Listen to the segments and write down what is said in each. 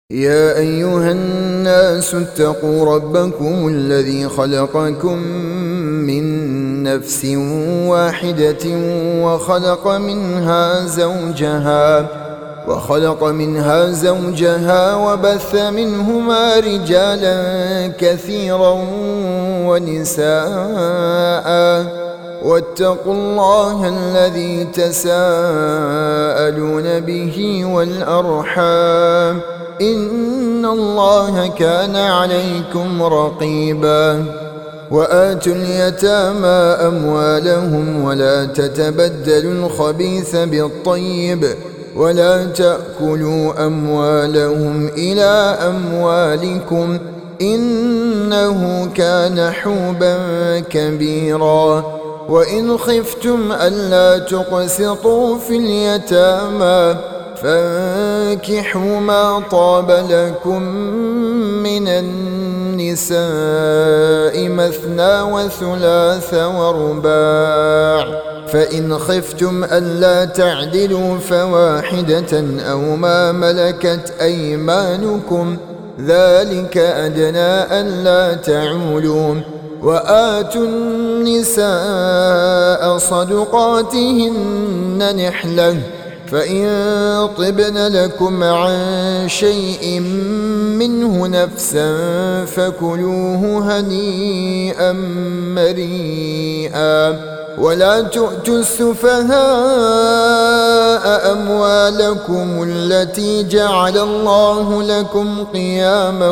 يا أيها الناس اتقوا ربكم الذي خلقكم من نفس واحدة وخلق منها زوجها وبث منهما رجالا كثيرا ونساء واتقوا الله الذي تساءلون به والأرحام إن الله كان عليكم رقيبا وآتوا اليتامى أموالهم ولا تتبدلوا الخبيث بالطيب ولا تأكلوا أموالهم إلى أموالكم إنه كان حوبا كبيرا وإن خفتم ألا تقسطوا في اليتامى فانكحوا ما طاب لكم من النساء مثنى وثلاث ورباع فإن خفتم ألا تعدلوا فواحدة أو ما ملكت أيمانكم ذلك أدنى ألا تعولوا وآتوا النساء صدقاتهن نحلة فإن طبن لكم عن شيء منه نفسا فكلوه هنيئا مريئا ولا تؤتوا السفهاء أموالكم التي جعل الله لكم قياما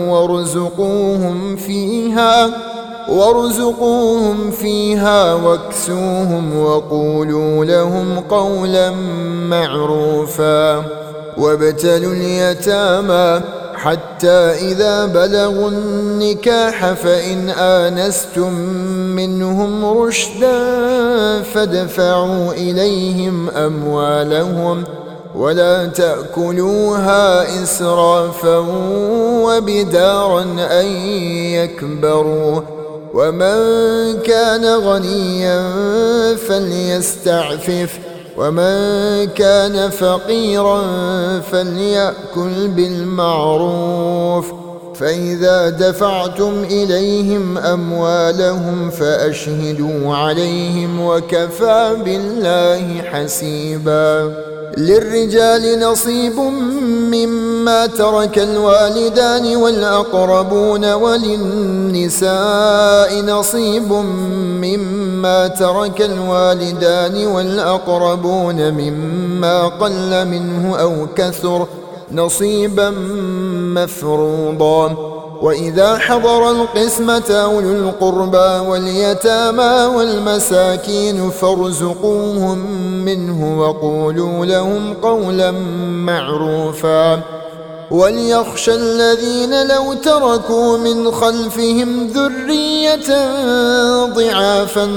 وارزقوهم فيها واكسوهم وقولوا لهم قولا معروفا وابتلوا اليتامى حتى إذا بلغوا النكاح فإن آنستم منهم رشدا فادفعوا إليهم أموالهم ولا تأكلوها إسرافا وبدارا أن يكبروا ومن كان غنيا فليستعفف ومن كان فقيرا فليأكل بالمعروف فإذا دفعتم إليهم أموالهم فأشهدوا عليهم وكفى بالله حسيبا للرجال نصيب مما ترك الوالدان والأقربون وللنساء نصيب مما ترك الوالدان والأقربون مما قل منه أو كثر نصيبا مفروضا وإذا حضر القسمة أولو القربى واليتامى والمساكين فارزقوهم منه وقولوا لهم قولا معروفا وليخشى الذين لو تركوا من خلفهم ذرية ضعافا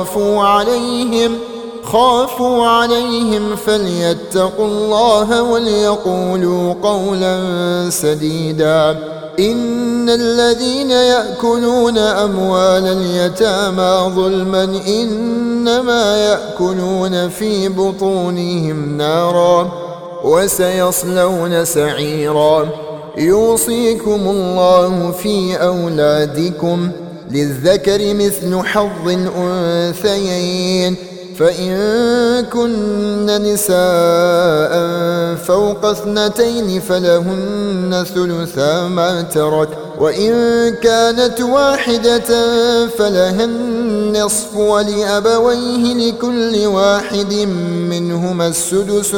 خافوا عليهم فليتقوا الله وليقولوا قولا سديدا إن الذين يأكلون أموال اليتامى ظلما إنما يأكلون في بطونهم نارا وسيصلون سعيرا يوصيكم الله في أولادكم للذكر مثل حظ الأنثيين فإن كن نساء فوق 2 فلهن ثلثا ما ترك وإن كانت واحدة فلها النصف ولأبويه لكل واحد منهما السدس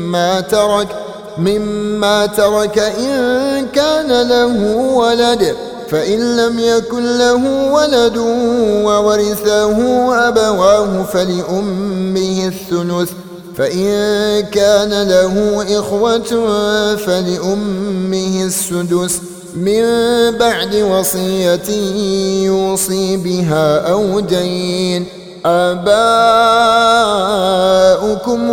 مما ترك إن كان له ولد فإن لم يكن له ولد وورثه أبواه فلأمه الثلث فإن كان له إخوة فلأمه السدس من بعد وصية يوصي بها أو دين آباؤكم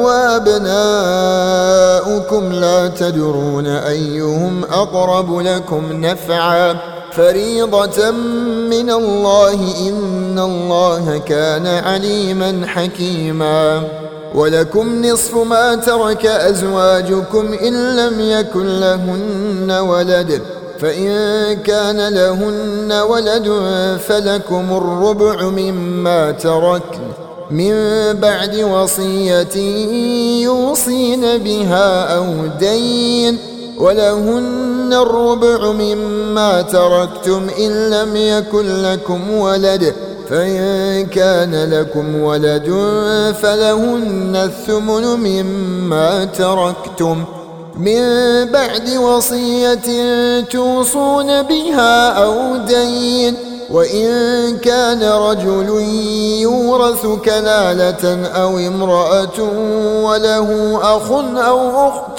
وأبناؤكم لا تدرون أيهم أقرب لكم نفعا فريضة من الله إن الله كان عليما حكيما ولكم نصف ما ترك أزواجكم إن لم يكن لهن ولد، فإن كان لهن ولد فلكم الربع مما تركن من بعد وصية يوصين بها أو دين، ولهن الربع مما تركتم إن لم يكن لكم ولد، فإن كان لكم ولد فلهن الثمن مما تركتم من بعد وصية توصون بها أو دين، وإن كان رجل يورث كلالة أو امرأة وله أخ أو أخت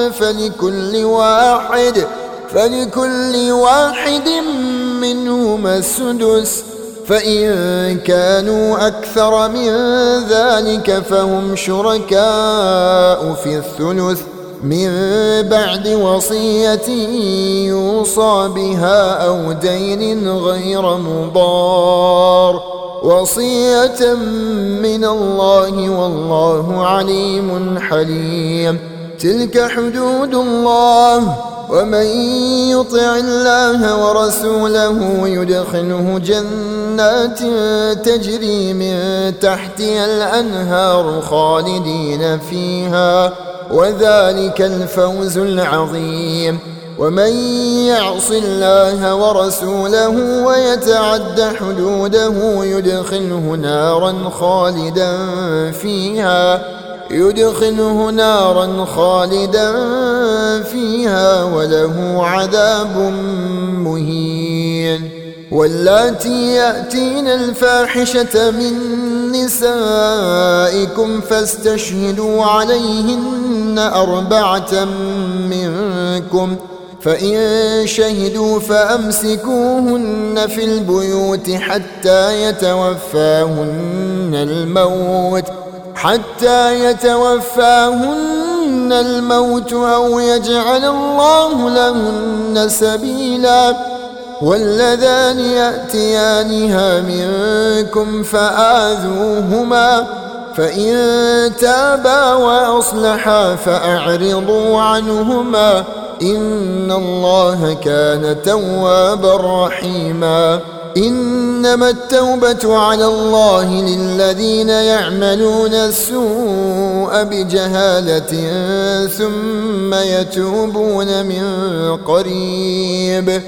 فلكل واحد منهما السدس، فإن كانوا أكثر من ذلك فهم شركاء في الثلث من بعد وصية يوصى بها أو دين غير مضار، وصية من الله والله عليم حليم. تلك حدود الله، ومن يطع الله ورسوله يدخله جنات تجري من تحتها الأنهار خالدين فيها، وذلك الفوز العظيم. ومن يعص الله ورسوله ويتعد حدوده يدخله نارا خالدا فيها وله عذاب مهين. واللاتي يأتين الفاحشة من نسائكم فاستشهدوا عليهن 4 منكم، فإن شهدوا فأمسكوهن في البيوت حتى يتوفاهن الموت أو يجعل الله لهن سبيلا. واللذان يأتيانها منكم فآذوهما، فإن تابا وأصلحا فأعرضوا عنهما، إن الله كان توابا رحيما. إنما التوبة على الله للذين يعملون السوء بجهالة ثم يتوبون من قريب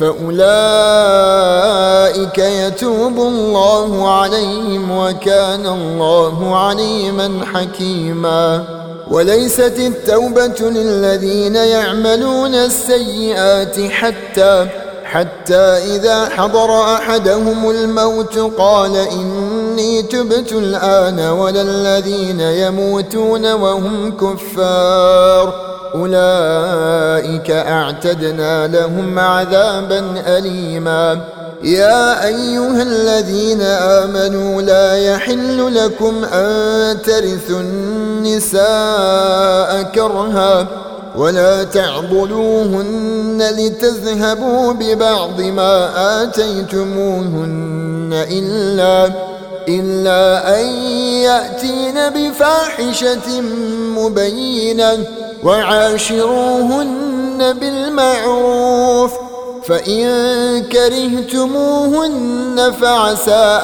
فأولئك يتوب الله عليهم وكان الله عليما حكيما. وليست التوبة للذين يعملون السيئات حتى إذا حضر أحدهم الموت قال إني تبت الآن، ولا الذين يموتون وهم كفار أولئك أعتدنا لهم عذابا أليما. يا أيها الذين آمنوا لا يحل لكم أن ترثوا النساء كرها ولا تعضلوهن لتذهبوا ببعض ما آتيتموهن إلا أن يأتين بفاحشة مبينة وعاشروهن بالمعروف، فإن كرهتموهن فعسى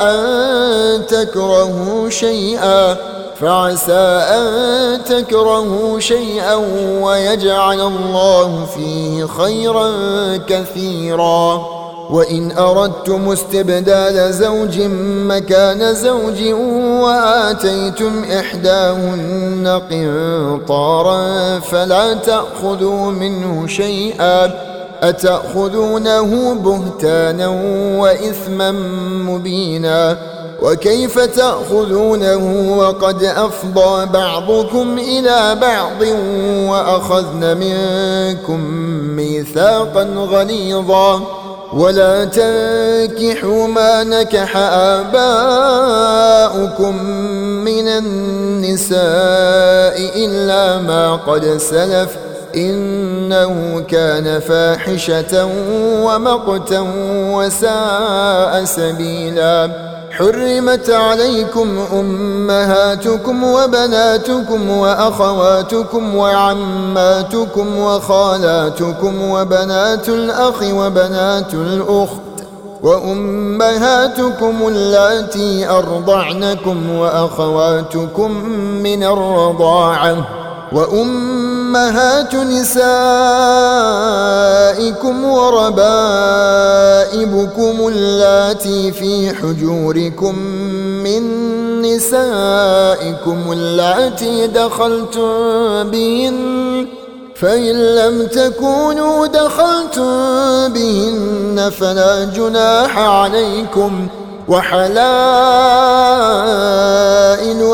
أن تكرهوا شيئا ويجعل الله فيه خيرا كثيرا. وإن أردتم استبدال زوج مكان زوج وآتيتم إحداهن قنطارا فلا تأخذوا منه شيئا، أتأخذونه بهتانا وإثما مبينا. وكيف تأخذونه وقد أفضى بعضكم إلى بعض وأخذن منكم ميثاقا غليظا. ولا تنكحوا ما نكح آباؤكم من النساء إلا ما قد سلف إنه كان فاحشة ومقتا وساء سبيلا. حرمت عليكم أمهاتكم وبناتكم وأخواتكم وعماتكم وخالاتكم وبنات الأخ وبنات الأخت وأمهاتكم اللاتي أرضعنكم وأخواتكم من الرضاعة وأمهات نسائكم وربائبكم اللاتي في حجوركم من نسائكم اللاتي دخلتم بهن فإن لم تكونوا دخلتم بهن فلا جناح عليكم وحلائل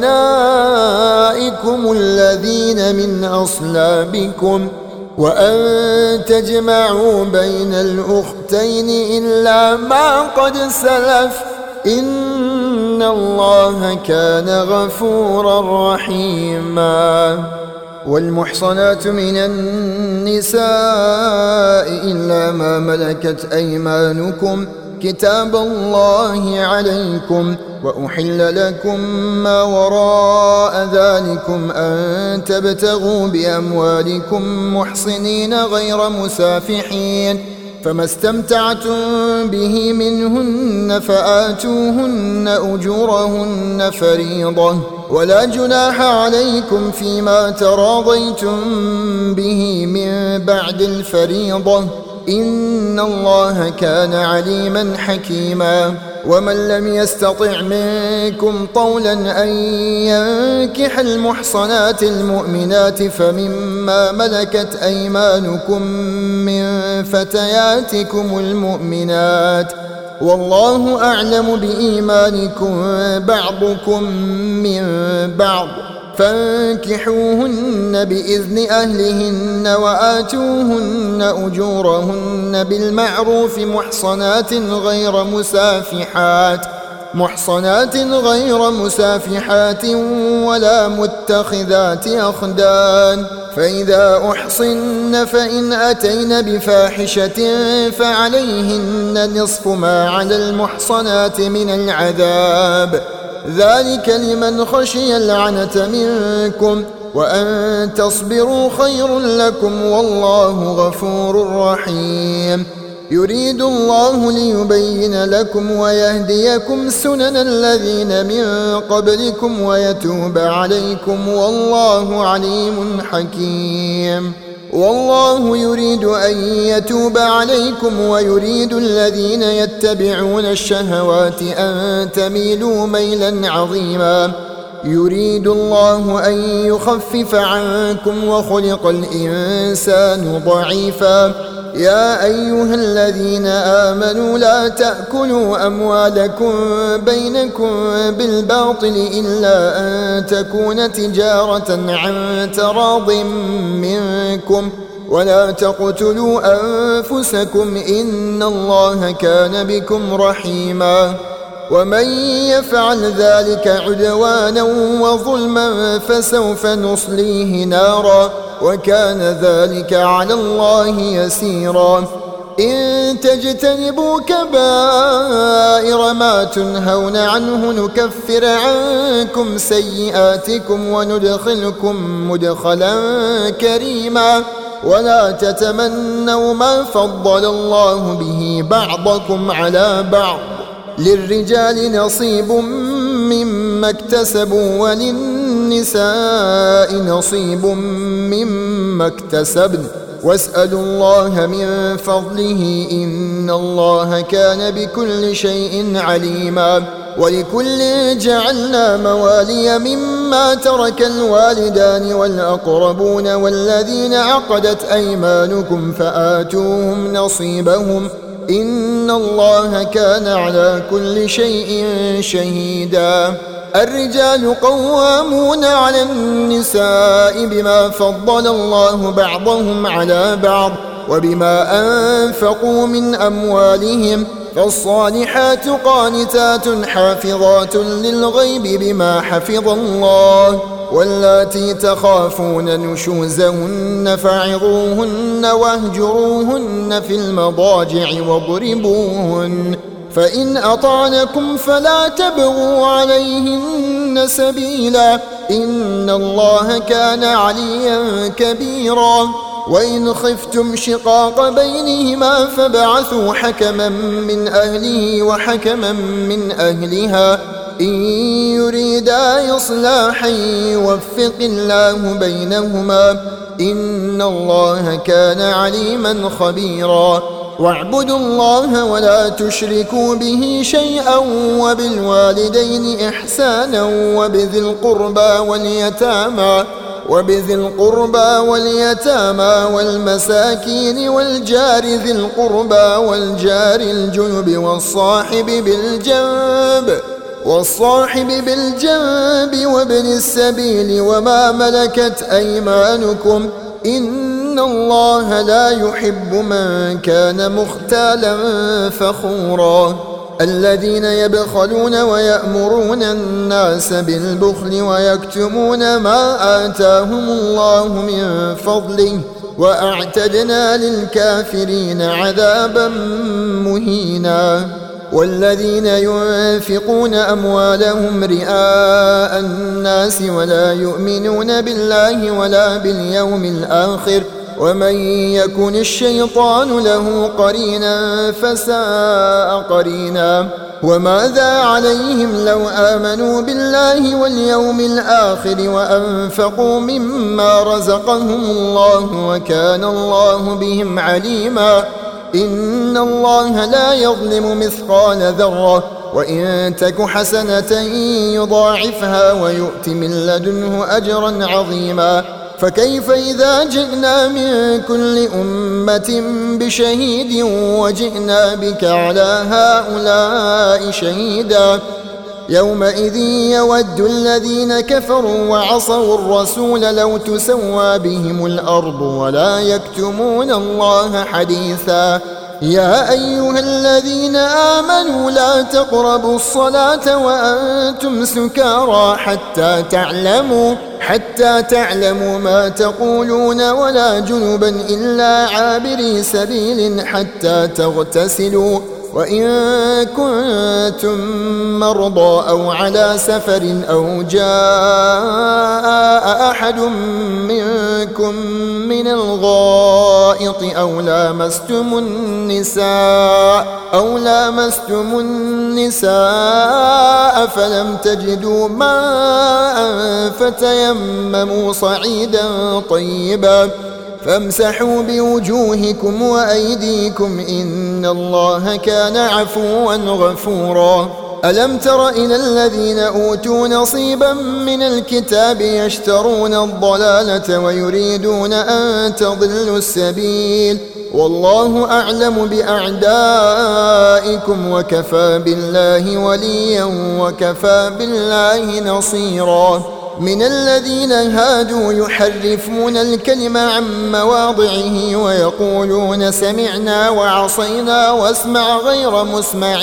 أبنائكم الذين من أصلابكم وأن تجمعوا بين الأختين إلا ما قد سلف إن الله كان غفورا رحيما. والمحصنات من النساء إلا ما ملكت أيمانكم كتاب الله عليكم وأحل لكم ما وراء ذلكم أن تبتغوا بأموالكم محصنين غير مسافحين فما استمتعتم به منهن فآتوهن أجورهن فريضة ولا جناح عليكم فيما تراضيتم به من بعد الفريضة إن الله كان عليما حكيما. ومن لم يستطع منكم طولا أن ينكح المحصنات المؤمنات فمما ملكت أيمانكم من فتياتكم المؤمنات والله أعلم بإيمانكم بعضكم من بعض فانكحوهن بإذن أهلهن وآتوهن أجورهن بالمعروف محصنات غير مسافحات ولا متخذات أخدان فإذا أحصن فإن أتين بفاحشة فعليهن نصف ما على المحصنات من العذاب ذلك لمن خشي العنة منكم وأن تصبروا خير لكم والله غفور رحيم. يريد الله ليبين لكم ويهديكم سنن الذين من قبلكم ويتوب عليكم والله عليم حكيم. والله يريد أن يتوب عليكم ويريد الذين يتبعون الشهوات أن تميلوا ميلا عظيما. يريد الله أن يخفف عنكم وخلق الإنسان ضعيفا. يا أيها الذين آمنوا لا تأكلوا أموالكم بينكم بالباطل إلا أن تكون تجارة عن تراض منكم ولا تقتلوا أنفسكم إن الله كان بكم رحيما. ومن يفعل ذلك عدوانا وظلما فسوف نصليه نارا وكان ذلك على الله يسيرا. إن تجتنبوا كبائر ما تنهون عنه نكفر عنكم سيئاتكم وندخلكم مدخلا كريما. ولا تتمنوا ما فضل الله به بعضكم على بعض للرجال نصيب مما اكتسبوا وللنساء نصيب مما اكتسبن واسألوا الله من فضله إن الله كان بكل شيء عليما. ولكل جعلنا موالي مما ترك الوالدان والأقربون والذين عقدت أيمانكم فآتوهم نصيبهم إن الله كان على كل شيء شهيدا. الرجال قوامون على النساء بما فضل الله بعضهم على بعض وبما أنفقوا من أموالهم فالصالحات قانتات حافظات للغيب بما حفظ الله واللاتي تخافون نشوزهن فعظوهن واهجروهن في المضاجع واضربوهن فإن أطعنكم فلا تبغوا عليهن سبيلا إن الله كان عليا كبيرا وإن خفتم شقاق بينهما فابعثوا حكما من أهله وحكما من أهلها إن يريدا إصلاحا يوفق الله بينهما إن الله كان عليما خبيرا واعبدوا الله ولا تشركوا به شيئا وبالوالدين إحسانا وبذي القربى واليتامى والمساكين والجار ذي القربى والجار الجنب والصاحب بالجنب وابن السبيل وما ملكت أيمانكم إن الله لا يحب من كان مختالا فخورا الذين يبخلون ويأمرون الناس بالبخل ويكتمون ما آتاهم الله من فضله وأعتدنا للكافرين عذابا مهينا والذين ينفقون أموالهم رئاء الناس ولا يؤمنون بالله ولا باليوم الآخر ومن يكن الشيطان له قرينا فساء قرينا وماذا عليهم لو آمنوا بالله واليوم الآخر وأنفقوا مما رزقهم الله وكان الله بهم عليما إن الله لا يظلم مثقال ذرة وإن تك حسنة يضاعفها ويؤت من لدنه أجرا عظيما فكيف إذا جئنا من كل أمة بشهيد وجئنا بك على هؤلاء شهيدا يومئذ يود الذين كفروا وعصوا الرسول لو تسوى بهم الأرض ولا يكتمون الله حديثا يا أيها الذين آمنوا لا تقربوا الصلاة وأنتم سكارى حتى تعلموا ما تقولون ولا جنبا إلا عابري سبيل حتى تغتسلوا وإن كنتم مرضى أو على سفر أو جاء أحد منكم من الغائط أو لامستم النساء فلم تجدوا ماء فتيمموا صعيدا طيبا فامسحوا بوجوهكم وأيديكم إن الله كان عفوا غفورا ألم تر إلى الذين أوتوا نصيبا من الكتاب يشترون الضلالة ويريدون أن تضلوا السبيل والله أعلم بأعدائكم وكفى بالله وليا وكفى بالله نصيرا من الذين هادوا يحرفون الكلم عن مواضعه ويقولون سمعنا وعصينا واسمع غير مسمع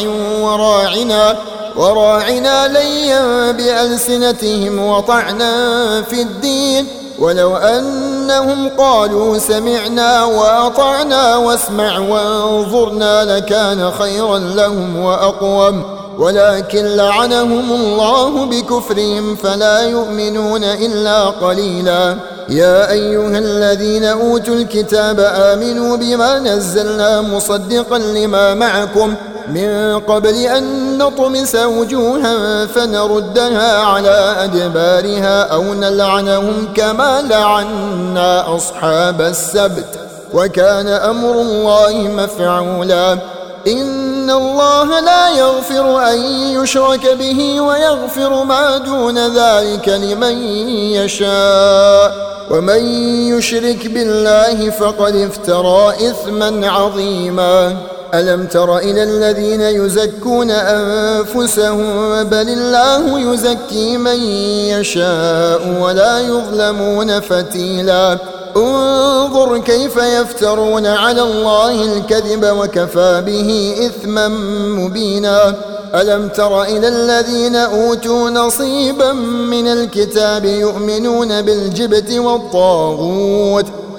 وراعنا ليا بألسنتهم وطعنا في الدين ولو أنهم قالوا سمعنا وأطعنا واسمع وانظرنا لكان خيرا لهم وأقوم ولكن لعنهم الله بكفرهم فلا يؤمنون إلا قليلا يا أيها الذين أوتوا الكتاب آمنوا بما نزلنا مصدقا لما معكم من قبل أن نطمس وجوها فنردها على أدبارها أو نلعنهم كما لعنا أصحاب السبت وكان أمر الله مفعولا إن الله لا يغفر أن يشرك به ويغفر ما دون ذلك لمن يشاء ومن يشرك بالله فقد افترى إثما عظيما ألم تر إلى الذين يزكون أنفسهم بل الله يزكي من يشاء ولا يظلمون فتيلا انظر كيف يفترون على الله الكذب وكفى به إثما مبينا ألم تر إلى الذين أوتوا نصيبا من الكتاب يؤمنون بالجبت والطاغوت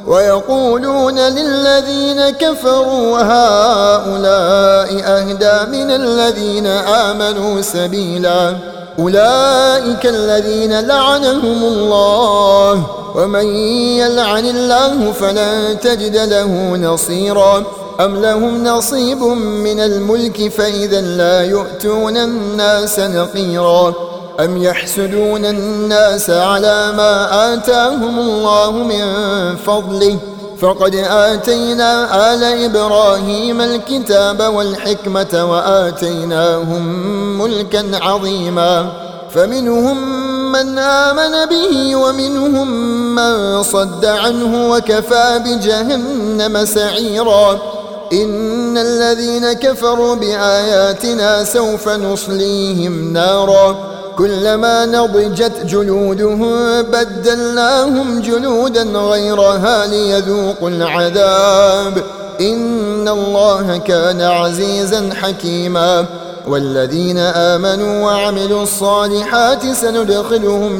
ويقولون للذين كفروا هؤلاء أهدى من الذين آمنوا سبيلا أولئك الذين لعنهم الله ومن يلعن الله فلن تجد له نصيرا أم لهم نصيب من الملك فإذا لا يؤتون الناس نقيرا أم يحسدون الناس على ما آتاهم الله من فضله فقد آتينا آل إبراهيم الكتاب والحكمة وآتيناهم ملكا عظيما فمنهم من آمن به ومنهم من صد عنه وكفى بجهنم سعيرا إن الذين كفروا بآياتنا سوف نصليهم نارا كلما نضجت جلودهم بدلناهم جلودا غيرها ليذوقوا العذاب إن الله كان عزيزا حكيما والذين آمنوا وعملوا الصالحات سندخلهم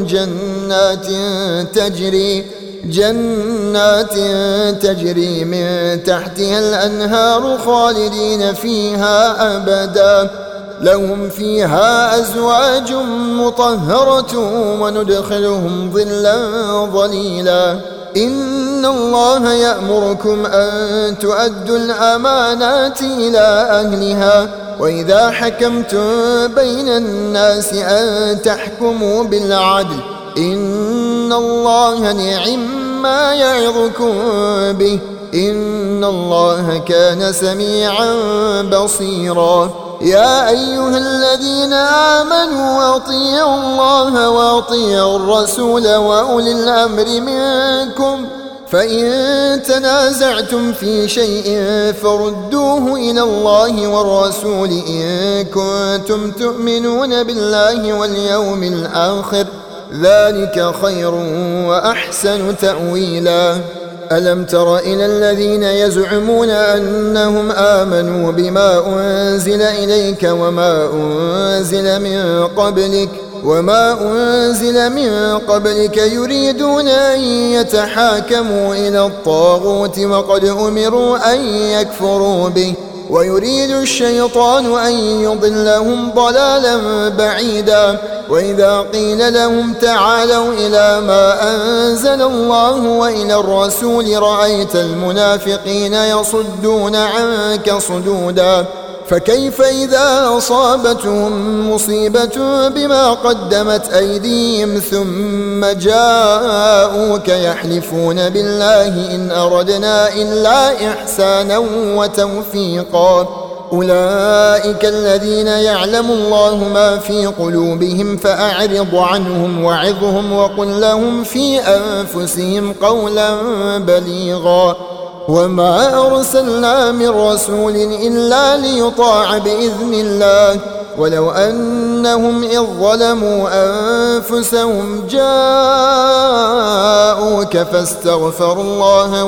جنات تجري من تحتها الأنهار خالدين فيها أبدا لهم فيها أزواج مطهرة وندخلهم ظلا ظليلا إن الله يأمركم أن تؤدوا الأمانات إلى أهلها وإذا حكمتم بين الناس أن تحكموا بالعدل إن الله نعم ما يعظكم به إن الله كان سميعا بصيرا يا أيها الذين آمنوا أطيعوا الله وأطيعوا الرسول وأولي الأمر منكم فإن تنازعتم في شيء فردوه إلى الله والرسول إن كنتم تؤمنون بالله واليوم الآخر ذلك خير وأحسن تأويلا ألم تر إلى الذين يزعمون أنهم آمنوا بما أنزل إليك وما أنزل من قبلك يريدون أن يتحاكموا إلى الطاغوت وقد أمروا أن يكفروا به ويريد الشيطان أن يضلهم ضلالا بعيدا وإذا قيل لهم تعالوا إلى ما أنزل الله وإلى الرسول رأيت المنافقين يصدون عنك صدودا فكيف إذا أصابتهم مصيبة بما قدمت أيديهم ثم جاءوك يحلفون بالله إن أردنا إلا إحسانا وتوفيقا أولئك الذين يعلم الله ما في قلوبهم فأعرض عنهم وعظهم وقل لهم في أنفسهم قولا بليغا وما أرسلنا من رسول إلا ليطاع بإذن الله ولو أنهم إذ ظلموا أنفسهم جاءوك فاستغفروا الله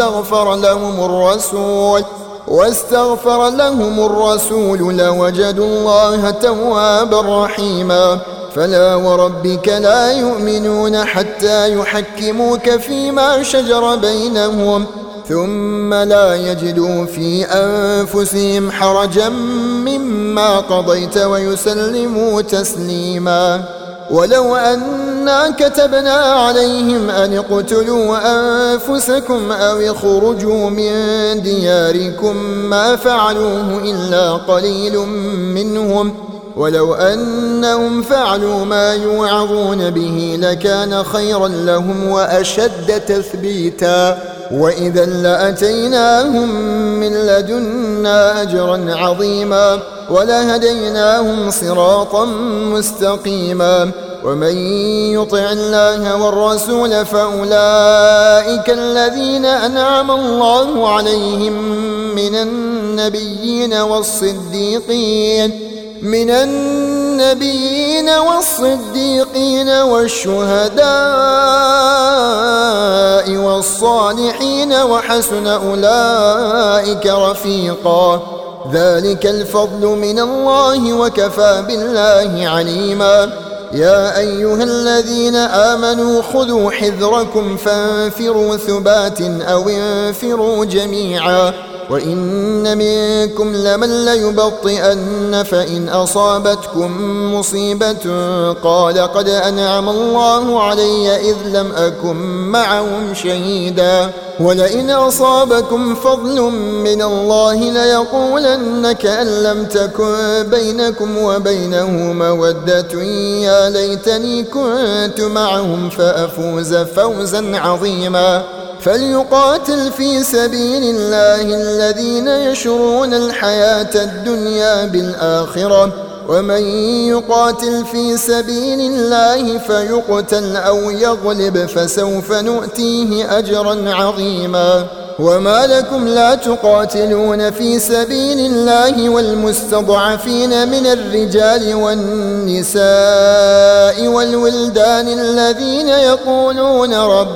واستغفر لهم الرسول لوجدوا الله توابا رحيما فلا وربك لا يؤمنون حتى يحكموك فيما شجر بينهم ثم لا يجدوا في أنفسهم حرجا مما قضيت ويسلموا تسليما ولو أنا كتبنا عليهم أن اقتلوا أنفسكم أو اخرجوا من دياركم ما فعلوه إلا قليل منهم ولو أنهم فعلوا ما يوعظون به لكان خيرا لهم وأشد تثبيتا وإذا لأتيناهم من لدنا أجرا عظيما ولهديناهم صراطا مستقيما ومن يطع الله والرسول فأولئك الذين أنعم الله عليهم من النبيين والصديقين والشهداء والصالحين وحسن أولئك رفيقا ذلك الفضل من الله وكفى بالله عليما يا أيها الذين آمنوا خذوا حذركم فانفروا ثبات أو انفروا جميعا وإن منكم لمن ليبطئن فإن أصابتكم مصيبة قال قد أنعم الله علي إذ لم أكن معهم شهيدا ولئن أصابكم فضل من الله ليقولن كأن لم تكن بينكم وبينه مودة يا ليتني كنت معهم فأفوز فوزا عظيما فليقاتل في سبيل الله الذين يشرون الحياة الدنيا بالآخرة ومن يقاتل في سبيل الله فيقتل أو يغلب فسوف نؤتيه أجرا عظيما وما لكم لا تقاتلون في سبيل الله والمستضعفين من الرجال والنساء والولدان الذين يقولون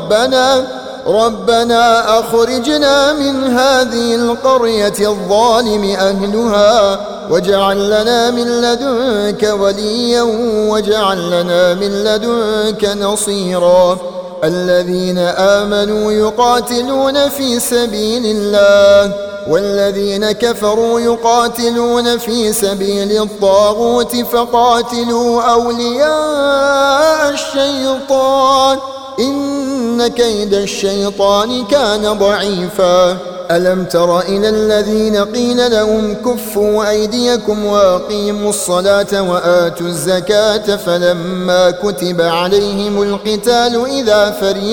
ربنا أخرجنا من هذه القرية الظالم أهلها واجعل لنا من لدنك وليا واجعل لنا من لدنك نصيرا الذين آمنوا يقاتلون في سبيل الله والذين كفروا يقاتلون في سبيل الطاغوت فقاتلوا أولياء الشيطان إن كيد الشيطان كان ضعيفا ألم تر إلى الذين قيل لهم كفوا أيديكم وأقيموا الصلاة وآتوا الزكاة فلما كتب عليهم القتال إذا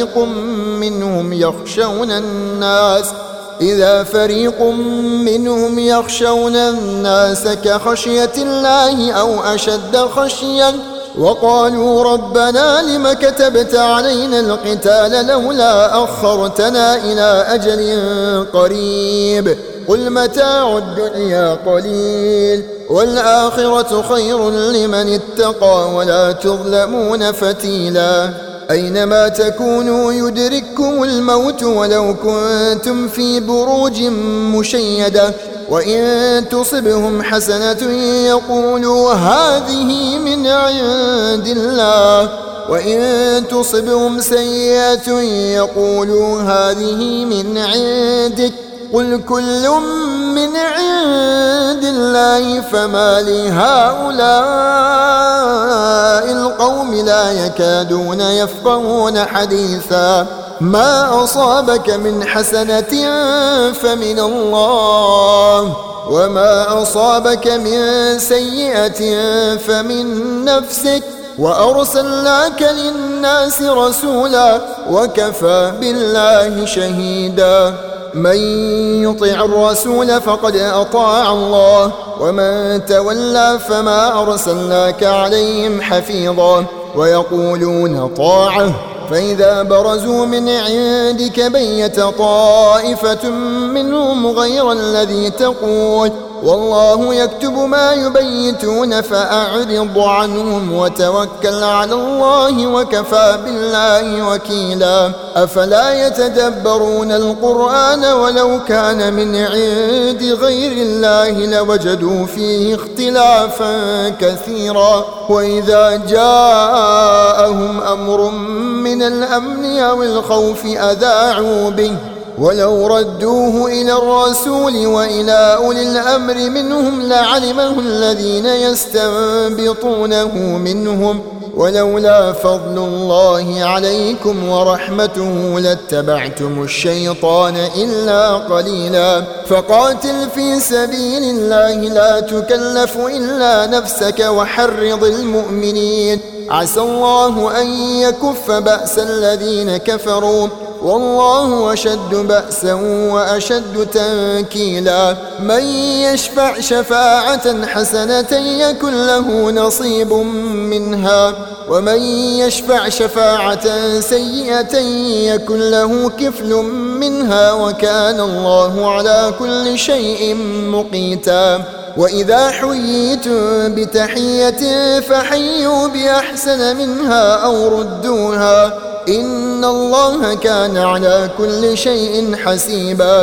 فريق منهم يخشون الناس كخشية الله أو أشد خشية وقالوا ربنا لم كتبت علينا القتال لولا أخرتنا إلى أجل قريب قل متاع الدنيا قليل والآخرة خير لمن اتقى ولا تظلمون فتيلا أينما تكونوا يدرككم الموت ولو كنتم في بروج مشيدة وإن تصبهم حسنة يقولوا هذه من عند الله وإن تصبهم سيئة يقولوا هذه من عندك قل كل من عند الله فما لهؤلاء القوم لا يكادون يفقهون حديثا ما أصابك من حسنة فمن الله وما أصابك من سيئة فمن نفسك وأرسلناك للناس رسولا وكفى بالله شهيدا من يطع الرسول فقد أطاع الله ومن تولى فما أرسلناك عليهم حفيظا ويقولون طاعة فإذا برزوا من عندك بيت طائفة منهم غير الذي تقول والله يكتب ما يبيتون فأعرض عنهم وتوكل على الله وكفى بالله وكيلا أفلا يتدبرون القرآن ولو كان من عند غير الله لوجدوا فيه اختلافا كثيرا وإذا جاءهم أمر من الأمن أو الخوف أذاعوا به ولو ردوه إلى الرسول وإلى أولي الأمر منهم لعلمه الذين يستنبطونه منهم ولولا فضل الله عليكم ورحمته لاتبعتم الشيطان إلا قليلا فقاتل في سبيل الله لا تكلف إلا نفسك وحرض المؤمنين عسى الله أن يكف بأس الذين كفروا والله أشد بأسا وأشد تنكيلا من يشفع شفاعة حسنة يكن له نصيب منها ومن يشفع شفاعة سيئة يكن له كفل منها وكان الله على كل شيء مقيتا وإذا حييتم بتحية فحيوا بأحسن منها أو ردوها إن الله كان على كل شيء حسيبا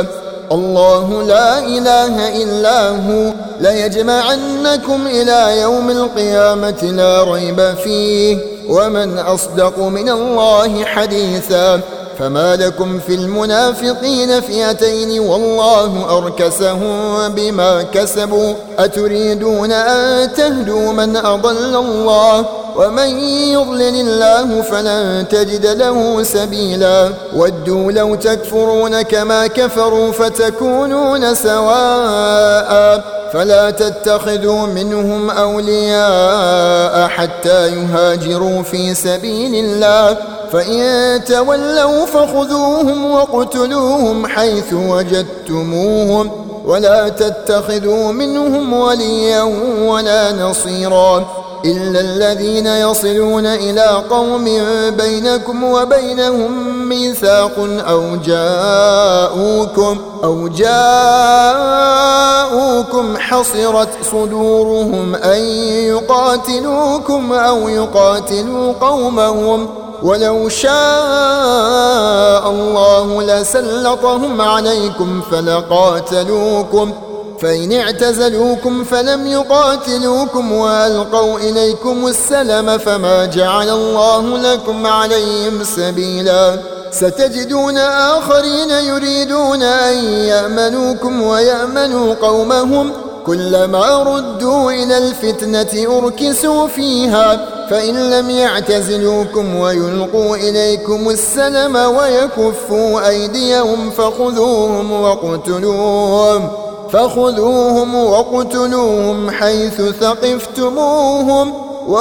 الله لا إله إلا هو ليجمعنكم إلى يوم القيامة لا ريب فيه ومن أصدق من الله حديثا فما لكم في المنافقين فئتين والله أركسهم بما كسبوا أتريدون أن تهدوا من أضل الله ومن يضلل الله فلن تجد له سبيلا ودوا لو تكفرون كما كفروا فتكونون سواء فلا تتخذوا منهم أولياء حتى يهاجروا في سبيل الله فإن تولوا فخذوهم وقتلوهم حيث وجدتموهم ولا تتخذوا منهم وليا ولا نصيرا إلا الذين يصلون إلى قوم بينكم وبينهم ميثاق أو جاءوكم حصرت صدورهم أن يقاتلوكم أو يقاتلوا قومهم ولو شاء الله لسلطهم عليكم فلقاتلوكم فإن اعتزلوكم فلم يقاتلوكم وألقوا إليكم السلم فما جعل الله لكم عليهم سبيلا ستجدون آخرين يريدون أن يأمنوكم ويأمنوا قومهم كلما ردوا إلى الفتنة أركسوا فيها فإن لم يعتزلوكم ويلقوا إليكم السلم ويكفوا أيديهم فخذوهم وقتلوهم حيث ثقفتموهم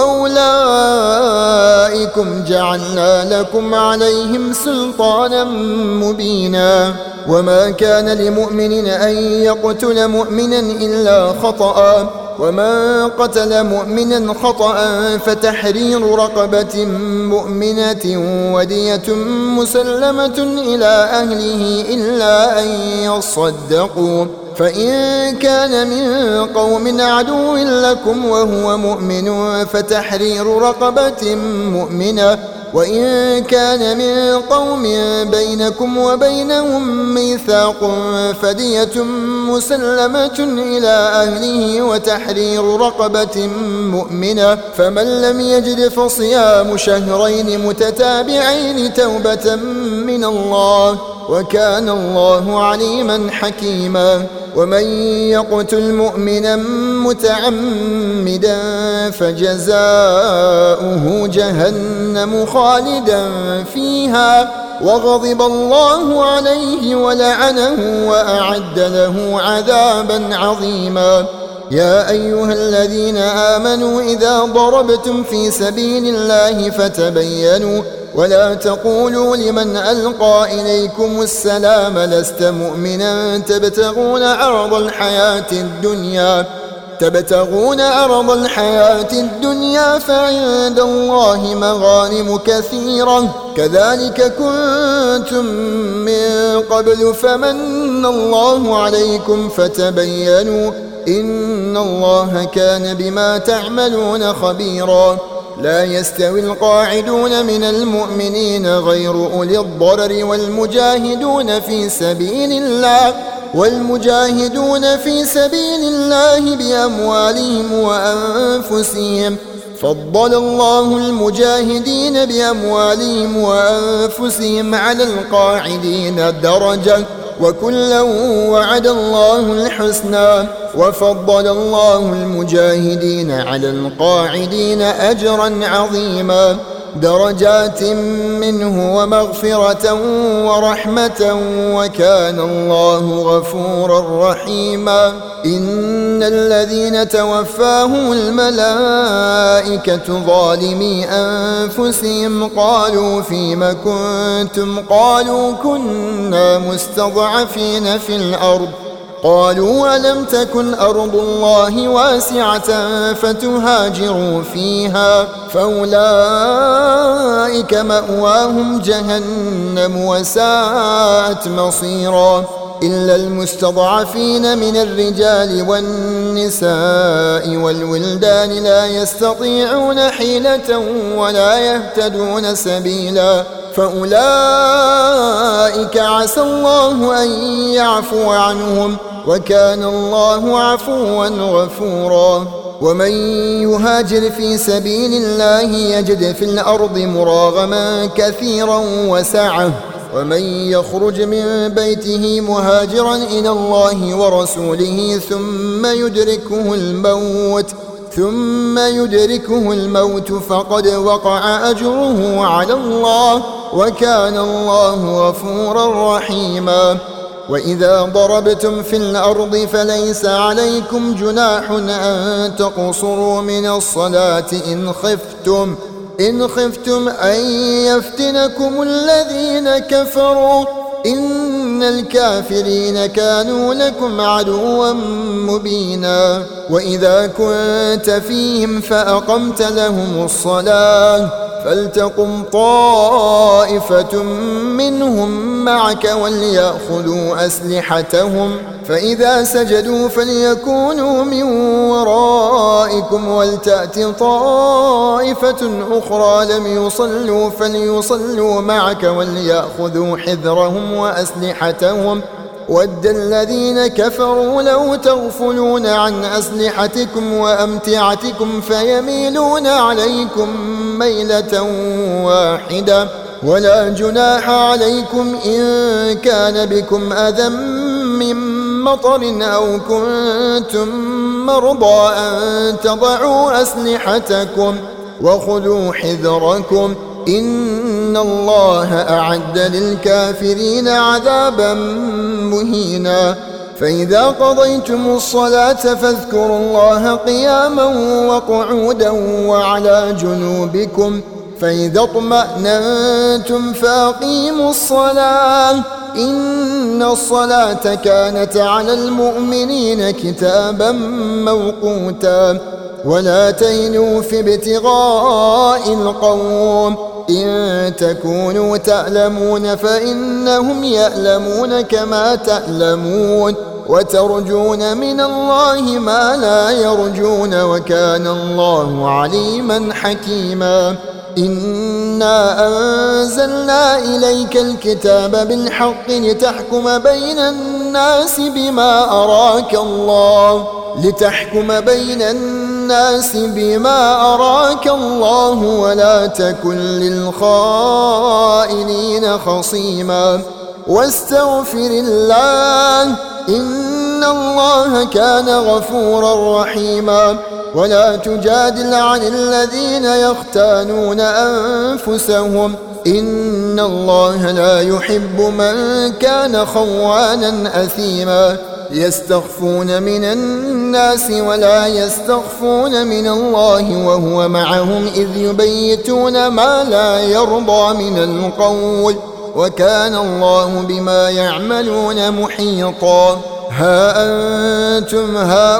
وأولئكم جعلنا لكم عليهم سلطانا مبينا وما كان لمؤمن أن يقتل مؤمنا إلا خطأ ومن قتل مؤمنا خطأ فتحرير رقبة مؤمنة ودية مسلمة إلى أهله إلا أن يصدقوا فإن كان من قوم عدو لكم وهو مؤمن فتحرير رقبة مؤمنة وإن كان من قوم بينكم وبينهم ميثاق فدية مسلمة إلى أهله وتحرير رقبة مؤمنة فمن لم يجد فصيام شهرين متتابعين توبة من الله وكان الله عليما حكيما ومن يقتل مؤمنا متعمدا فجزاؤه جهنم خالدا فيها وغضب الله عليه ولعنه وأعد له عذابا عظيما يا أيها الذين آمنوا إذا ضربتم في سبيل الله فتبينوا ولا تقولوا لمن ألقى إليكم السلام لست مؤمنا تبتغون عرض الحياة الدنيا فعند الله مغانم كثيرة كذلك كنتم من قبل فمن الله عليكم فتبينوا إن الله كان بما تعملون خبيرا لا يستوي القاعدون من المؤمنين غير أولي الضرر والمجاهدون في سبيل الله بأموالهم وأنفسهم فضل الله المجاهدين بأموالهم وأنفسهم على القاعدين درجة وكلا وعد الله الحسنى وفضل الله المجاهدين على القاعدين أجرا عظيما درجات منه ومغفرة ورحمة وكان الله غفورا رحيما إن الذين توفاهم الملائكة ظالمي أنفسهم قالوا فيم كنتم قالوا كنا مستضعفين في الأرض قالوا ألم تكن أرض الله واسعة فتهاجروا فيها فأولئك مأواهم جهنم وساءت مصيرا إلا المستضعفين من الرجال والنساء والولدان لا يستطيعون حيلة ولا يهتدون سبيلا فأولئك أولئك عسى الله أن يعفو عنهم وكان الله عفوا غفورا. ومن يهاجر في سبيل الله يجد في الأرض مراغما كثيرا وسعة ومن يخرج من بيته مهاجرا إلى الله ورسوله ثم يدركه الموت فقد وقع أجره على الله وكان الله غفورا رحيما. وإذا ضربتم في الأرض فليس عليكم جناح أن تقصروا من الصلاة إن خفتم أن يفتنكم الذين كفروا إن الكافرين كانوا لكم عدوا مبينا. وإذا كنت فيهم فأقمت لهم الصلاة فلتقم طائفة منهم معك وليأخذوا أسلحتهم فإذا سجدوا فليكونوا من ورائكم ولتأت طائفة أخرى لم يصلوا فليصلوا معك وليأخذوا حذرهم وأسلحتهم ود الذين كفروا لو تغفلون عن أسلحتكم وأمتعتكم فيميلون عليكم ميلة واحدة ولا جناح عليكم إن كان بكم أذى من مطر أو كنتم مرضى أن تضعوا أسلحتكم وخذوا حذركم إن الله أعد للكافرين عذابا مهينا. فإذا قضيتم الصلاة فاذكروا الله قياما وقعودا وعلى جنوبكم فإذا اطمأننتم فأقيموا الصلاة إن الصلاة كانت على المؤمنين كتابا موقوتا. ولا تهنوا في ابتغاء القوم إن تكونوا تألمون فإنهم يألمون كما تألمون وترجون من الله ما لا يرجون وكان الله عليما حكيما. إنا أنزلنا إليك الكتاب بالحق لتحكم بين الناس بما أراك الله ولا تكن للخائنين خصيما. واستغفر الله إن الله كان غفورا رحيما. ولا تجادل عن الذين يختانون أنفسهم إن الله لا يحب من كان خوانا أثيما. يستخفون من الناس ولا يستخفون من الله وهو معهم إذ يبيتون ما لا يرضى من القول وكان الله بما يعملون محيطا. ها أنتم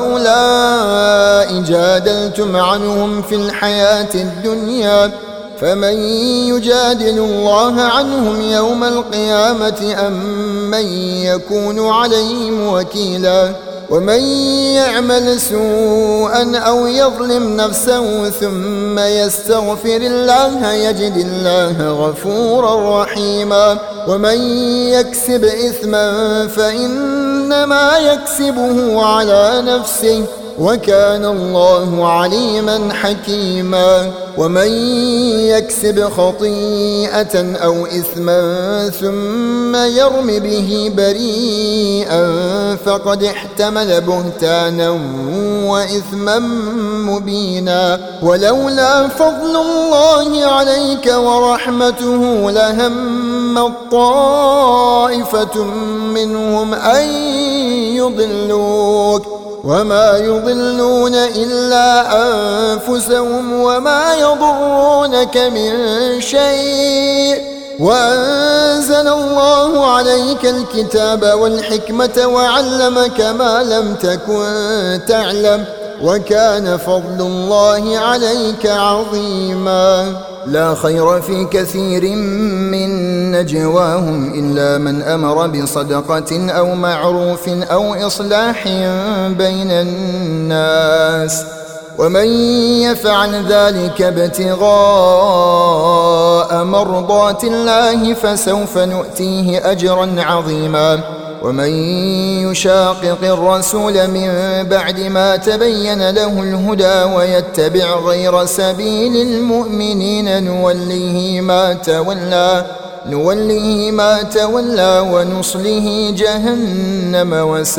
هؤلاء جادلتم عنهم في الحياة الدنيا فمن يجادل الله عنهم يوم القيامة أم من يكون عليهم وكيلا. ومن يعمل سوءا أو يظلم نفسه ثم يستغفر الله يجد الله غفورا رحيما. ومن يكسب إثما فإنما يكسبه على نفسه وكان الله عليما حكيما. ومن يكسب خطيئة أو إثما ثم يرم به بريئا فقد احتمل بهتانا وإثما مبينا. ولولا فضل الله عليك ورحمته لهم طائفة منهم أن يضلوك وما يضلون إلا أنفسهم وما يضرونك من شيء. وأنزل الله عليك الكتاب والحكمة وعلمك ما لم تكن تعلم وكان فضل الله عليك عظيما. لا خير في كثير من نجواهم إلا من أمر بصدقة أو معروف أو إصلاح بين الناس ومن يفعل ذلك ابتغاء مرضات الله فسوف نؤتيه أجرا عظيما. ومن يشاقق الرسول من بعد ما تبين له الهدى ويتبع غير سبيل المؤمنين نوله ما تولى ونصله جهنم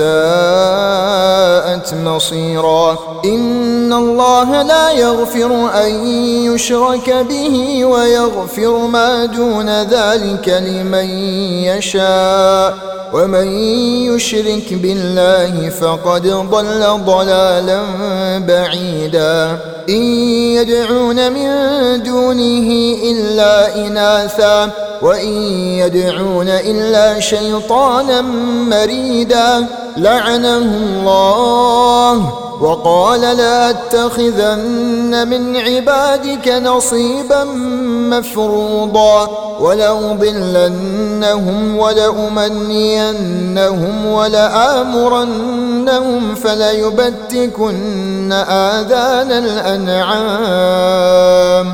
وساءت مصيرا. إن الله لا يغفر أن يشرك به ويغفر ما دون ذلك لمن يشاء، ومن يشرك بالله فقد ضل ضلالا بعيدا. إن يدعون من دونه إلا إناثا وإن يدعون إلا شيطانا مريدا لعنه الله وقال لأتخذن من عبادك نصيبا مفروضا ولأضلنهم ولأمنينهم ولآمرنهم فليبتكن آذان الأنعام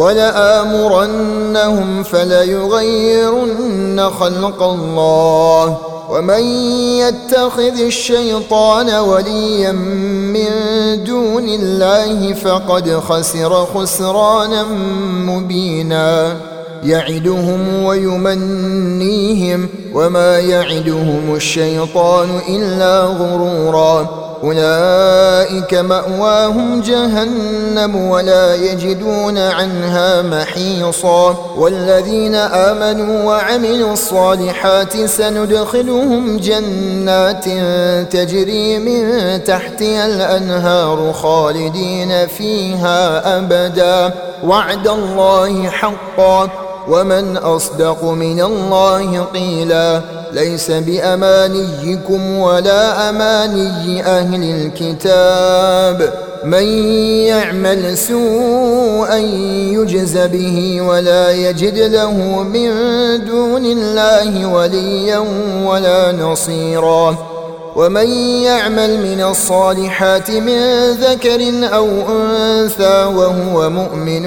ولآمرنهم فليغيرن خلق الله. ومن يتخذ الشيطان وليا من دون الله فقد خسر خسرانا مبينا. يعدهم ويمنيهم وما يعدهم الشيطان إلا غرورا. أولئك مأواهم جهنم ولا يجدون عنها محيصا. والذين آمنوا وعملوا الصالحات سندخلهم جنات تجري من تحتها الأنهار خالدين فيها أبدا وعد الله حقا ومن أصدق من الله قيلا. ليس بأمانيكم ولا أماني أهل الكتاب من يعمل سوءا يجز به ولا يجد له من دون الله وليا ولا نصيرا. ومن يعمل من الصالحات من ذكر أو أنثى وهو مؤمن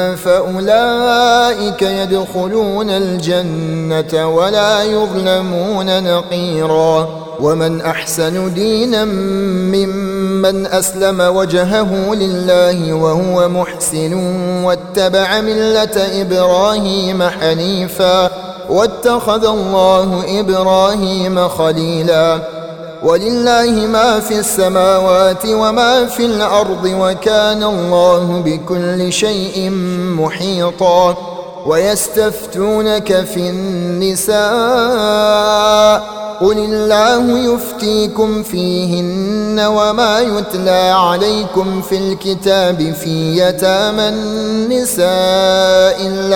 فأولئك يدخلون الجنة ولا يظلمون نقيرا. ومن أحسن دينا ممن أسلم وجهه لله وهو محسن واتبع ملة إبراهيم حنيفا واتخذ الله إبراهيم خليلا. ولله ما في السماوات وما في الأرض وكان الله بكل شيء محيطا. ويستفتونك في النساء قل الله يفتيكم فيهن وما يتلى عليكم في الكتاب في يتامى النساء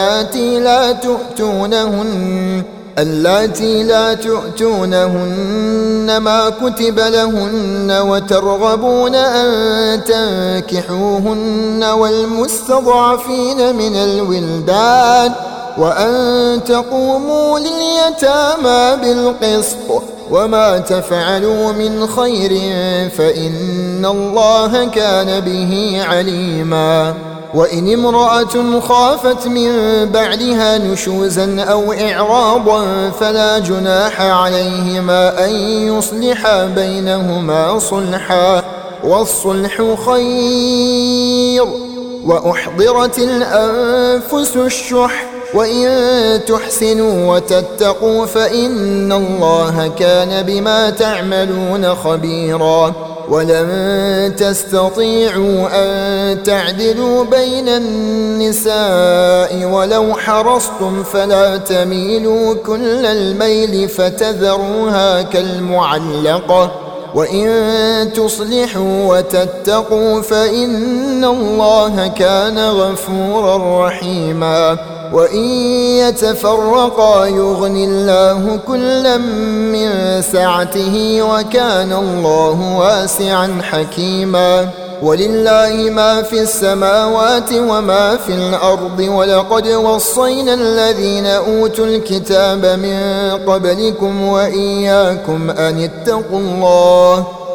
اللاتي لا تؤتونهن ما كتب لهن وترغبون أن تنكحوهن والمستضعفين من الولدان وأن تقوموا لليتامى بالقسط وما تفعلوا من خير فإن الله كان به عليما. وإن امرأة خافت من بعدها نشوزا أو إعراضا فلا جناح عليهما أن يصلحا بينهما صلحا والصلح خير. وأحضرت الأنفس الشح وإن تحسنوا وتتقوا فإن الله كان بما تعملون خبيرا. ولن تستطيعوا أن تعدلوا بين النساء ولو حرصتم فلا تميلوا كل الميل فتذروها كالمعلقة. وإن تصلحوا وتتقوا فإن الله كان غفورا رحيما. وإن يتفرقا يغني الله كلا من سعته وكان الله واسعا حكيما. ولله ما في السماوات وما في الأرض ولقد وصينا الذين أوتوا الكتاب من قبلكم وإياكم أن اتقوا الله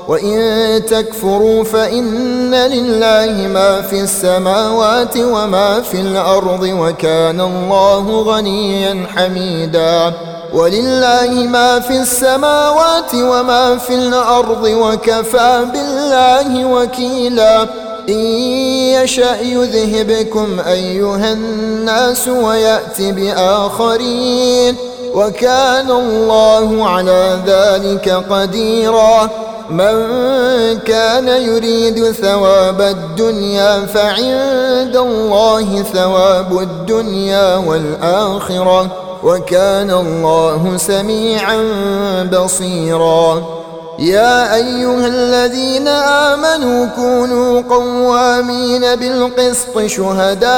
وإن تكفروا فإن لله ما في السماوات وما في الأرض وكان الله غنيا حميدا ولله ما في السماوات وما في الأرض وكفى بالله وكيلا إن يشأ يذهبكم أيها الناس ويأت بآخرين وكان الله على ذلك قديرا من كان يريد ثواب الدنيا فعند الله ثواب الدنيا والآخرة وكان الله سميعا بصيرا يا أيها الذين آمنوا كونوا قوامين بالقسط شهداء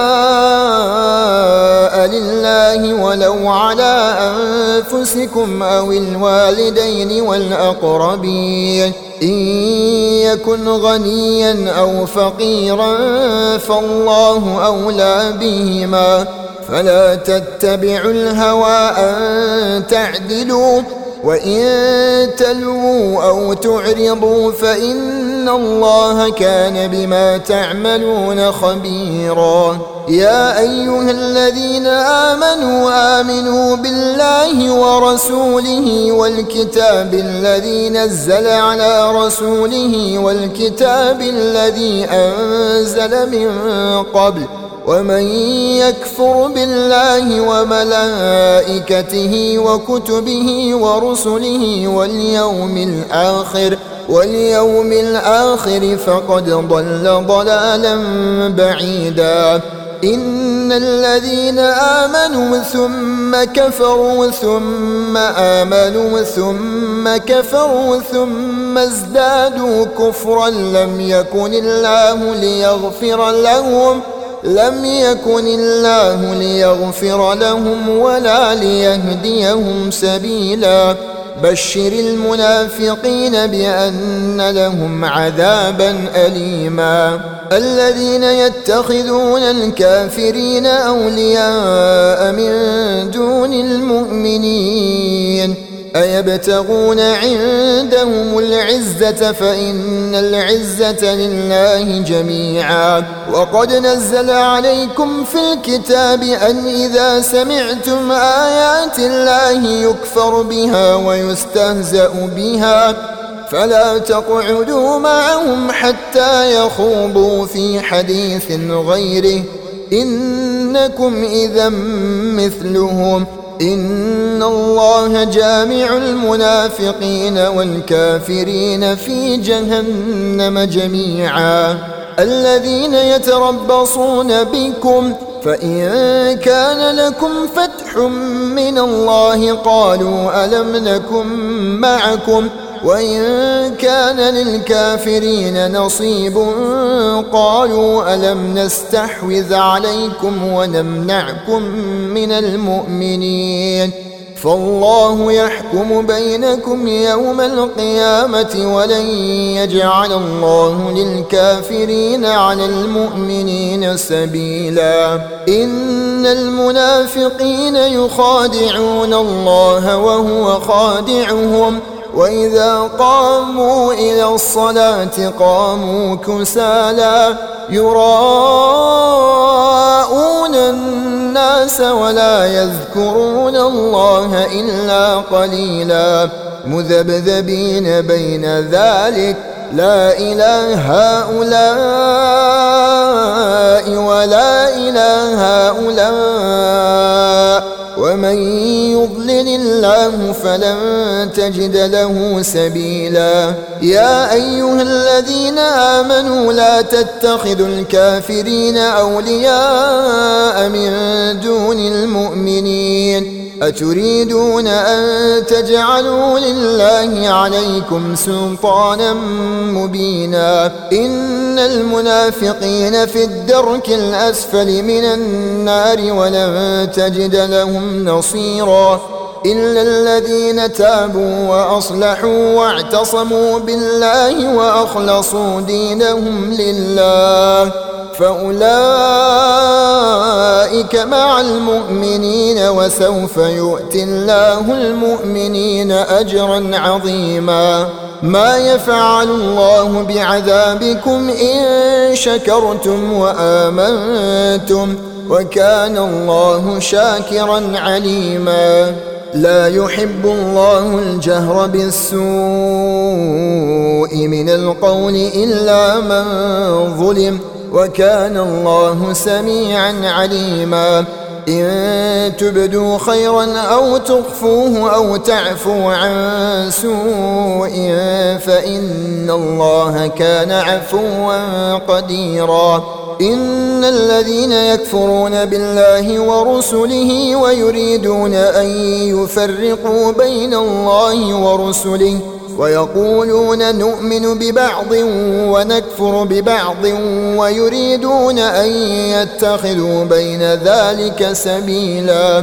لله ولو على أنفسكم أو الوالدين والأقربين إن يكن غنيا أو فقيرا فالله أولى بهما فلا تتبعوا الهوى أن تعدلوا وإن تلووا أو تعرضوا فإن الله كان بما تعملون خبيرا يا أيها الذين آمنوا بالله ورسوله والكتاب الذي نزل على رسوله والكتاب الذي أنزل من قبل ومن يكفر بالله وملائكته وكتبه ورسله واليوم الآخر فقد ضل ضلالا بعيدا إن الذين آمنوا ثم كفروا ثم آمنوا ثم كفروا ثم ازدادوا كفرا لم يكن الله ليغفر لهم ولا ليهديهم سبيلا بشر المنافقين بأن لهم عذابا أليما الذين يتخذون الكافرين أولياء من دون المؤمنين أيبتغون عندهم العزة فإن العزة لله جميعا وقد نزل عليكم في الكتاب أن إذا سمعتم آيات الله يكفر بها ويستهزأ بها فلا تقعدوا معهم حتى يخوضوا في حديث غيره إنكم إذا مثلهم إن الله جامع المنافقين والكافرين في جهنم جميعا الذين يتربصون بكم فإن كان لكم فتح من الله قالوا ألم نكن معكم وإن كان للكافرين نصيب قالوا ألم نستحوذ عليكم ونمنعكم من المؤمنين فالله يحكم بينكم يوم القيامة ولن يجعل الله للكافرين على المؤمنين سبيلا إن المنافقين يخادعون الله وهو خادعهم وإذا قاموا إلى الصلاة قاموا كسالى يراءون الناس ولا يذكرون الله إلا قليلا مذبذبين بين ذلك لا إله هؤلاء ولا إله هؤلاء ومن يضلل الله فلن تجد له سبيلا يا أيها الذين آمنوا لا تتخذوا الكافرين أولياء من دون المؤمنين أتريدون أن تجعلوا لله عليكم سلطانا مبينا إن المنافقين في الدرك الأسفل من النار ولن تجد لهم نصيرا إلا الذين تابوا وأصلحوا واعتصموا بالله وأخلصوا دينهم لله فأولئك مع المؤمنين وسوف يؤتي الله المؤمنين أجرا عظيما ما يفعل الله بعذابكم إن شكرتم وآمنتم وكان الله شاكرا عليما لا يحب الله الجهر بالسوء من القول إلا من ظلم وكان الله سميعا عليما إن تبدوا خيرا أو تخفوه أو تعفوا عن سوء فإن الله كان عفوا قديرا إن الذين يكفرون بالله ورسله ويريدون أن يفرقوا بين الله ورسله ويقولون نؤمن ببعض ونكفر ببعض ويريدون أن يتخذوا بين ذلك سبيلا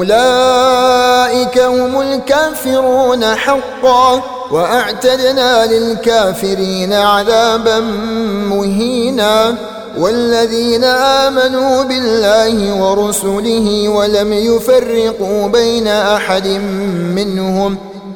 أولئك هم الكافرون حقا وأعتدنا للكافرين عذابا مهينا والذين آمنوا بالله ورسله ولم يفرقوا بين أحد منهم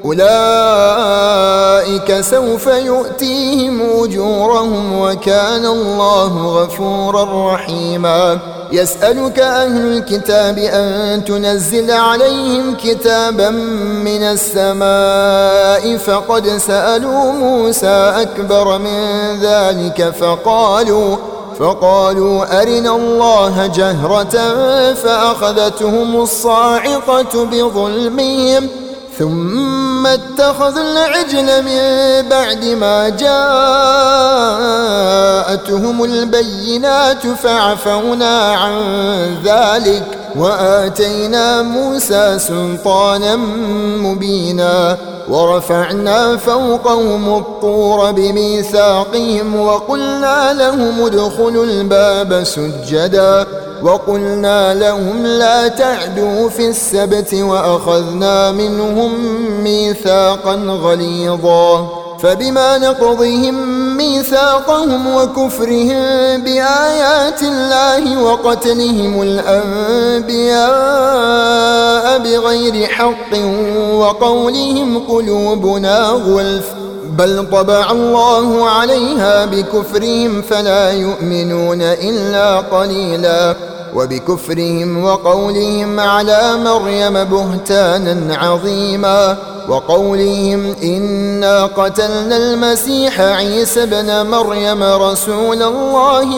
أولئك سوف يؤتيهم أجورهم وكان الله غفورا رحيما يسألك أهل الكتاب أن تنزل عليهم كتابا من السماء فقد سألوا موسى أكبر من ذلك فقالوا أرنا الله جهرة فأخذتهم الصاعقة بظلمهم ثم اتخذوا العجل من بعد ما جاءتهم البينات فعفونا عن ذلك وآتينا موسى سلطانا مبينا ورفعنا فوقهم الطور بميثاقهم وقلنا لهم ادخلوا الباب سجدا وقلنا لهم لا تعدوا في السبت وأخذنا منهم ميثاقا غليظا فبما نقضهم ميثاقهم وكفرهم بآيات الله وقتلهم الأنبياء بغير حق وقولهم قلوبنا غلف بل طبع الله عليها بكفرهم فلا يؤمنون إلا قليلا وبكفرهم وقولهم على مريم بهتانا عظيما وقولهم إنا قتلنا المسيح عيسى ابن مريم رسول الله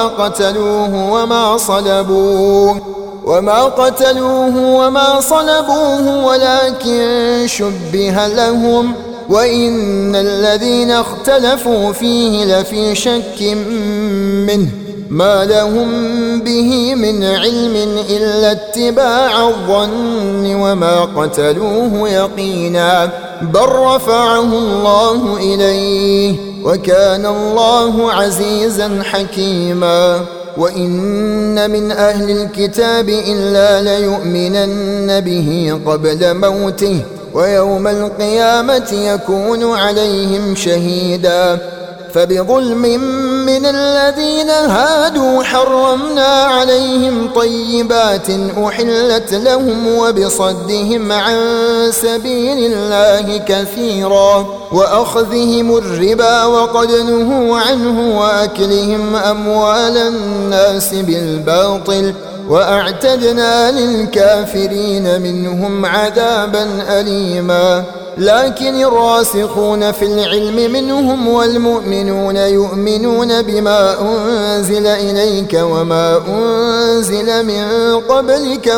وما قتلوه صلبوه ولكن شبه لهم وإن الذين اختلفوا فيه لفي شك منه ما لهم به من علم إلا اتباع الظن وما قتلوه يقينا بل رفعه الله إليه وكان الله عزيزا حكيما وإن من أهل الكتاب إلا ليؤمنن به قبل موته ويوم القيامة يكون عليهم شهيدا فبظلم من الذين هادوا حرمنا عليهم طيبات أحلت لهم وبصدهم عن سبيل الله كثيرا وأخذهم الربا وقد نهوا عنه وأكلهم أموال الناس بالباطل وأعتدنا للكافرين منهم عذابا أليما لكن الراسخون في العلم منهم والمؤمنون يؤمنون بما أنزل إليك وما أنزل من قبلك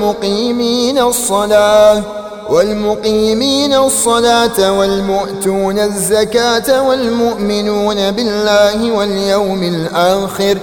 والمقيمين الصلاة والمؤتون الزكاة والمؤمنون بالله واليوم الآخر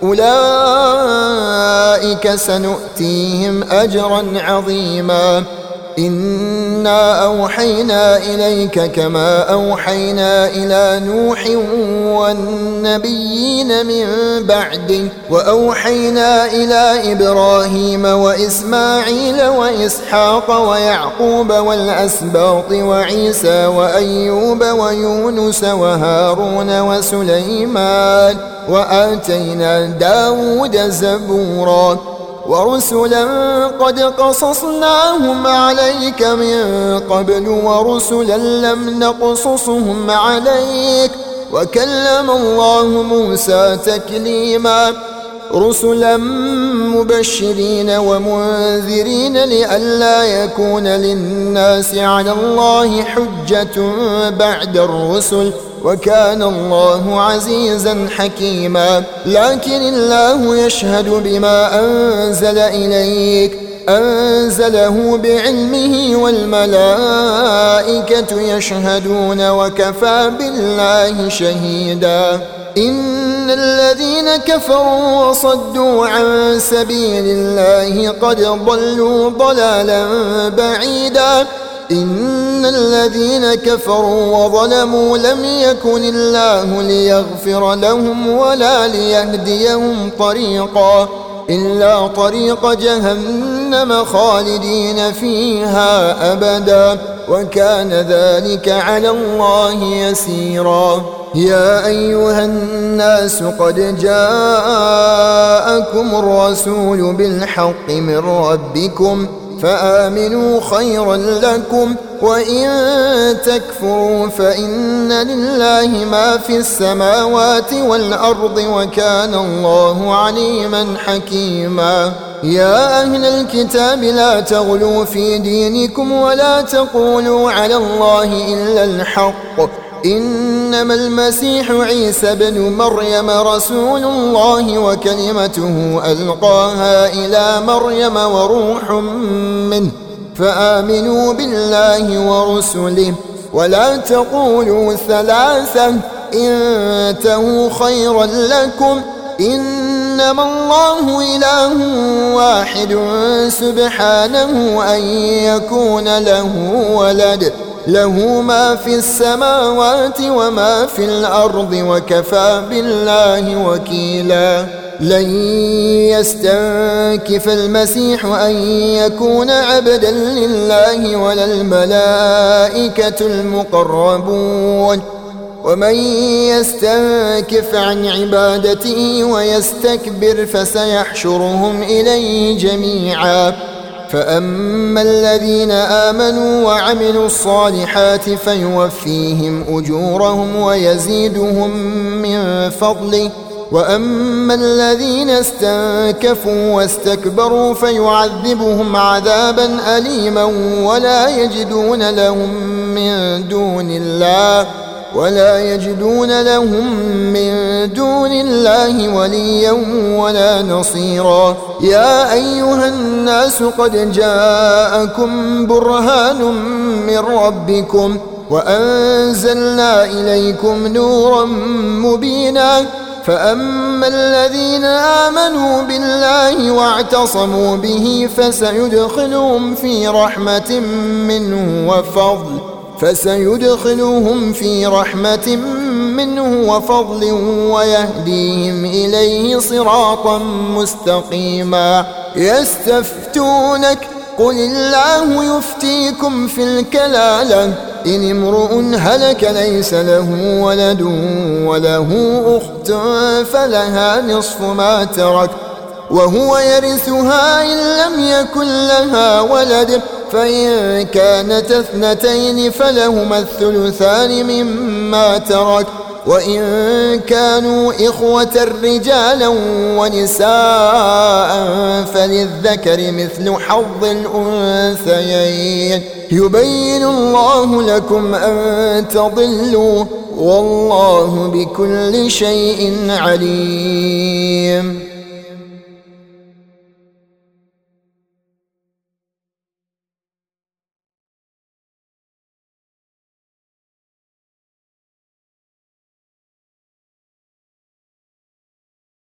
أولئك سنؤتيهم أجرا عظيما إنا أوحينا إليك كما أوحينا إلى نوح والنبيين من بعده وأوحينا إلى إبراهيم وإسماعيل وإسحاق ويعقوب والأسباط وعيسى وأيوب ويونس وهارون وسليمان وآتينا داود زبورا ورسلا قد قصصناهم عليك من قبل ورسلا لم نقصصهم عليك وكلم الله موسى تكليما رسلا مبشرين ومنذرين لئلا يكون للناس على الله حجة بعد الرسل وكان الله عزيزا حكيما لكن الله يشهد بما أنزل إليك أنزله بعلمه والملائكة يشهدون وكفى بالله شهيدا إن الذين كفروا وصدوا عن سبيل الله قد ضلوا ضلالا بعيدا إن الذين كفروا وظلموا لم يكن الله ليغفر لهم ولا ليهديهم طريقا إلا طريق جهنم خالدين فيها أبدا وكان ذلك على الله يسيرا يا أيها الناس قد جاءكم الرسول بالحق من ربكم فآمنوا خيرا لكم وإن تكفروا فإن لله ما في السماوات والأرض وكان الله عليما حكيما يا أهل الكتاب لا تغلوا في دينكم ولا تقولوا على الله إلا الحق إنما المسيح عيسى بن مريم رسول الله وكلمته ألقاها إلى مريم وروح منه فآمنوا بالله ورسله ولا تقولوا ثلاثة انتهوا خيرا لكم إنما الله إله واحد سبحانه أن يكون له ولد له ما في السماوات وما في الأرض وكفى بالله وكيلا لن يستنكف المسيح أن يكون عبدا لله ولا الملائكة المقربون ومن يستنكف عن عبادته ويستكبر فسيحشرهم إليه جميعا فأما الذين آمنوا وعملوا الصالحات فيوفيهم أجورهم ويزيدهم من فضله وأما الذين استنكفوا واستكبروا فيعذبهم عذابا أليما ولا يجدون من دون الله وليا ولا نصيرا يا أيها الناس قد جاءكم برهان من ربكم وأنزلنا إليكم نورا مبينا فأما الذين آمنوا بالله واعتصموا به فسيدخلهم في رحمة منه وفضل ويهديهم إليه صراطا مستقيما يستفتونك قل الله يفتيكم في الكلالة إن امرؤ هلك ليس له ولد وله أخت فلها نصف ما ترك وهو يرثها إن لم يكن لها ولد فإن كانت اثنتين فلهما الثلثان مما ترك وإن كانوا إخوة رجالا ونساء فللذكر مثل حظ الأنثيين يبين الله لكم أن تضلوا والله بكل شيء عليم